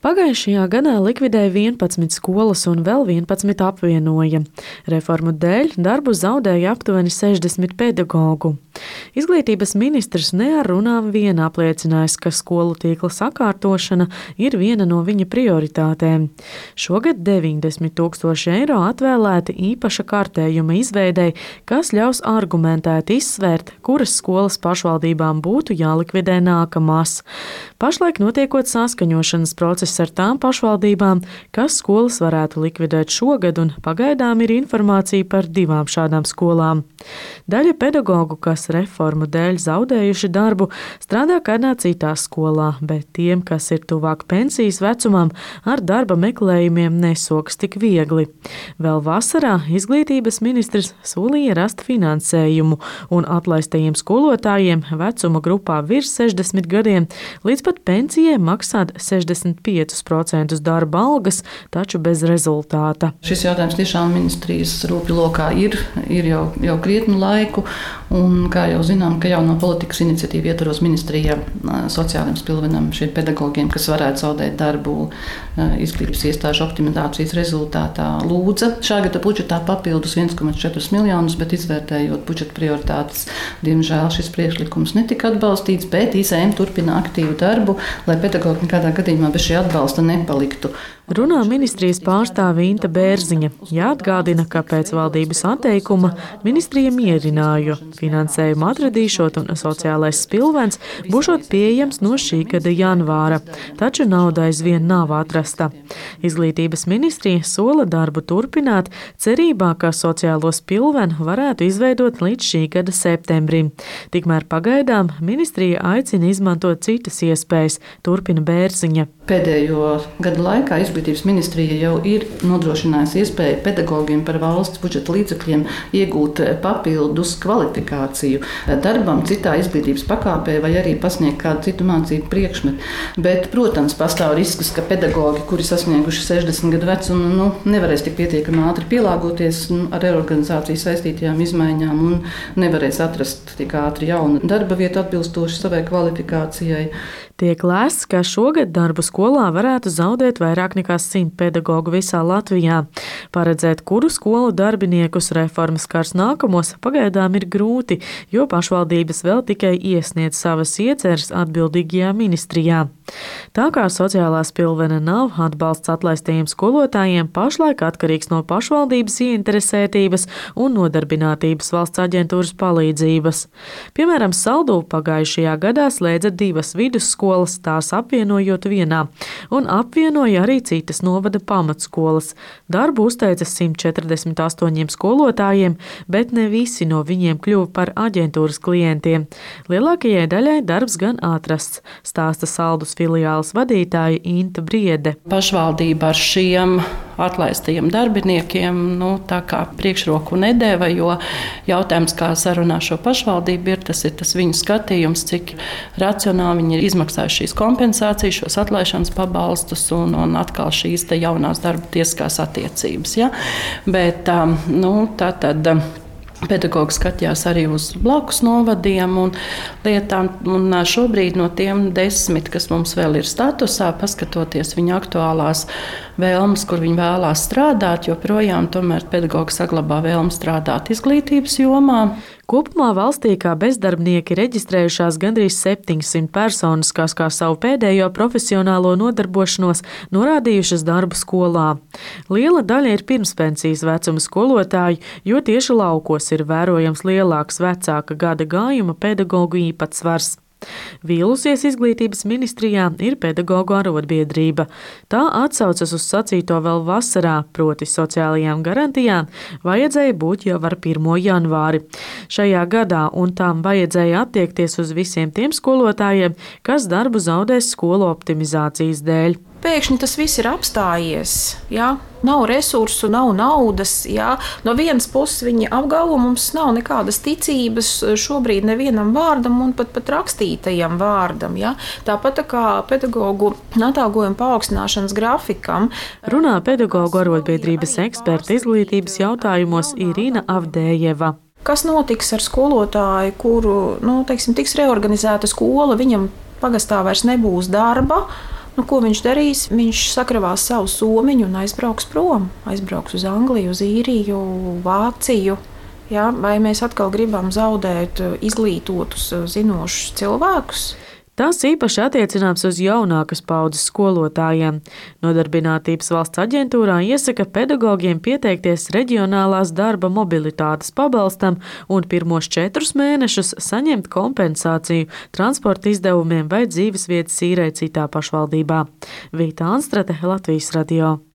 Pagājušajā gadā likvidēja 11 skolas un vēl 11 apvienoja. Reformu dēļ darbu zaudēja aptuveni 60 pedagogu. Izglītības ministrs ne ar runām vien apliecinājis, ka skolu tīkla sakārtošana ir viena no viņa prioritātēm. Šogad 90 000 eiro atvēlēti īpaša kārtējuma izveidei, kas ļaus argumentēti izsvērt, kuras skolas pašvaldībām būtu jālikvidē nākamās. Pašlaik notiekot saskaņošanas process ar tām pašvaldībām, kas skolas varētu likvidēt šogad, un pagaidām ir informācija par 2 šādām skolām. Daļa pedagogu, kas reformu dēļ zaudējuši darbu, strādā kādā citā skolā, bet tiem, kas ir tuvāk pensijas vecumam, ar darba meklējumiem nesokas tik viegli. Vēl vasarā izglītības ministrs solīja rast finansējumu un atlaistajiem skolotājiem vecuma grupā virs 60 gadiem līdz pat pensijai maksāt 65% darba algas, taču bez rezultāta. Šis jautājums tiešām ministrijas rūpju lokā ir jau krietnu laiku, un kā jau zinām, ka jauno politikas iniciatīvu ietvaros ministrijā sociāliem spilvenam šiem pedagogiem, kas varētu zaudēt darbu izglītības iestāžu optimizācijas rezultātā, lūdza šā gada budžetā papildus 1,4 miljonus, bet izvērtējot budžeta prioritātes, diemžēl šis priekšlikums netika atbalstīts, bet ISM turpina aktīvu darbu, lai pedagogi nekādā gadījumā bez šī atbalsta nepaliktu. Runā ministrijas pārstāve Inta Bērziņa. Jāatgādina, ka pēc valdības atteikuma ministrija mierināja, finansējumu atradīšot un sociālais spilvens būšot pieejams no šī gada janvāra, taču nauda aizvien nav atrasta. Izglītības ministrija sola darbu turpināt, cerībā, ka sociālo spilvenu varētu izveidot līdz šī gada septembrim. Tikmēr pagaidām ministrija aicina izmantot citas iespējas, turpina Bērziņa. Pēdējo gadu laikā Izglītības ministrija jau ir nodrošinājusi iespēju pedagogiem par valsts budžeta līdzekļiem iegūt papildus kvalifikāciju darbam citā izglītības pakāpē vai arī pasniegt kādu citu mācību priekšmetu. Bet, protams, pastāv risks, ka pedagogi, kuri sasnieguši 60 gadu vecumu, nevarēs tik pietiekami ātri pielāgoties ar reorganizāciju saistītajām izmaiņām un nevarēs atrast tik ātri jaunu darba vietu atbilstoši savai kvalifikācijai. Tiek lēsts, ka šogad darbu skolā varētu zaudēt vairāk nekā 100 pedagogu visā Latvijā. Paredzēt, kuru skolu darbiniekus reformas skars nākamos, pagaidām ir grūti, jo pašvaldības vēl tikai iesniedz savas ieceres atbildīgajā ministrijā. Tā kā sociālā spilvena nav atbalsts atlaistajiem skolotājiem, pašlaik atkarīgs no pašvaldības ieinteresētības un nodarbinātības valsts aģentūras palīdzības. Piemēram, Saldū pagājušajā gadā slēdza 2 vidusskolas, tās apvienojot vienā, un apvienoja arī citas novada pamatskolas. Darbu uzteica 148 skolotājiem, bet ne visi no viņiem kļuva par aģentūras klientiem. Lielākajai daļai darbs gan atrasts, stāsta Saldus filiāles vadītāja Inta Briede. Pašvaldība ar šiem atlaistajiem darbiniekiem tā kā priekšroku nedēva, jo jautājums, kā sarunā šo pašvaldību ir tas viņu skatījums, cik racionāli viņi ir izmaksājuši šīs kompensācijas, šos atlaišanas pabalstus un atkal šīs te jaunās darba tiesiskās attiecības. Ja? Bet tātad pedagogi skatījās arī uz blakus novadiem un lietām, un šobrīd no tiem 10, kas mums vēl ir statusā, paskatoties viņa aktuālās vēlmes, kur viņi vēlās strādāt, joprojām tomēr pedagogi saglabā vēlmi strādāt izglītības jomā. Kopumā valstī kā bezdarbnieki reģistrējušās gandrīz 700 personas, kas kā savu pēdējo profesionālo nodarbošanos norādījušas darbu skolā. Liela daļa ir pirmspensijas vecuma skolotāju, jo tieši laukos ir vērojams lielāks vecāka gada gājuma pedagogu īpatsvars. Vīlusies izglītības ministrijā ir pedagogu arotbiedrība. Tā atsaucas uz sacīto vēl vasarā, proti sociālajām garantijām vajadzēja būt jau ar 1. janvāri. Šajā gadā un tām vajadzēja attiekties uz visiem tiem skolotājiem, kas darbu zaudēs skolu optimizācijas dēļ. Pēkšņi tas viss ir apstājies. Ja? Nav resursu, nav naudas. Ja? No vienas puses viņi apgalvo, mums nav nekādas ticības šobrīd nevienam vārdam un pat rakstītajam vārdam. Ja? Tāpat kā pedagogu atalgojuma paaugstināšanas grafikam. Runā pedagogu arotbiedrības eksperta izglītības jautājumos Irina Avdējeva. Kas notiks ar skolotāju, kuru tiks reorganizēta skola, viņam pagastā vairs nebūs darba. Ko viņš darīs? Viņš sakravās savu somiņu un aizbrauks prom. Aizbrauks uz Angliju, uz Īriju, Vāciju. Ja? Vai mēs atkal gribam zaudēt izglītotus, zinošus cilvēkus? Tas īpaši attiecināms uz jaunākas paudzes skolotājiem. Nodarbinātības valsts aģentūrā iesaka pedagogiem pieteikties reģionālās darba mobilitātes pabalstam un pirmos 4 mēnešus saņemt kompensāciju transporta izdevumiem vai dzīvesvietas īrē citā pašvaldībā. Vīta Anstrate, Latvijas radio.